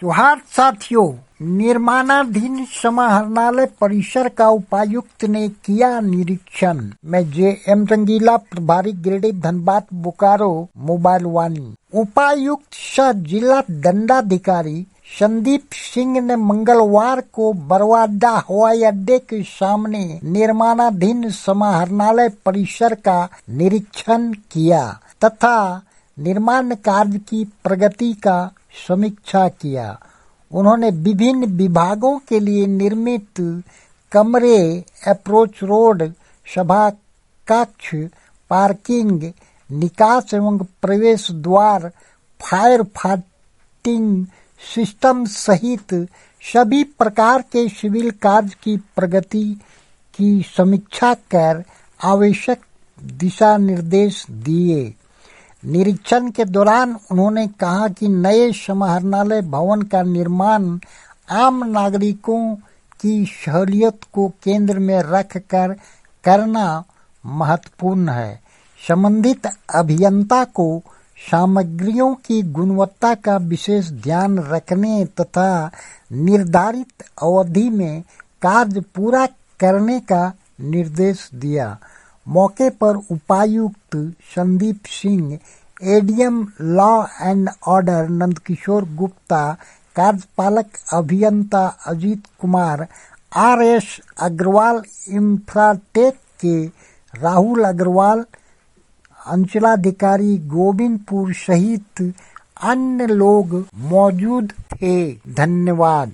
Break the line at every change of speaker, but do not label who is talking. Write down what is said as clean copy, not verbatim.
जोहार साथियों, निर्माणाधीन समाहरणालय परिसर का उपायुक्त ने किया निरीक्षण। मैं जे.एम. रंगीला, प्रभारी गिरिडीह, धनबाद, बोकारो, मोबाइल वाणी। उपायुक्त सह जिला दंडाधिकारी संदीप सिंह ने मंगलवार को बरवाडा हवाई अड्डे के सामने निर्माणाधीन समाहरणालय परिसर का निरीक्षण किया तथा निर्माण कार्य की प्रगति का समीक्षा किया। उन्होंने विभिन्न विभागों के लिए निर्मित कमरे, अप्रोच रोड, सभा कक्ष, पार्किंग, निकास एवं प्रवेश द्वार, फायर फाइटिंग सिस्टम सहित सभी प्रकार के सिविल कार्य की प्रगति की समीक्षा कर आवश्यक दिशा निर्देश दिए। निरीक्षण के दौरान उन्होंने कहा कि नए समाहरणालय भवन का निर्माण आम नागरिकों की सहूलियत को केंद्र में रखकर करना महत्वपूर्ण है। संबंधित अभियंता को सामग्रियों की गुणवत्ता का विशेष ध्यान रखने तथा निर्धारित अवधि में कार्य पूरा करने का निर्देश दिया। मौके पर उपायुक्त Sandeep Singh, ADM law and order Nandkishore Gupta, कार्यपालक अभियंता अजीत कुमार, आरएस अग्रवाल, इंफ्राटेक के राहुल अग्रवाल, अंचलाधिकारी गोविंदपुर सहित अन्य लोग मौजूद थे। धन्यवाद।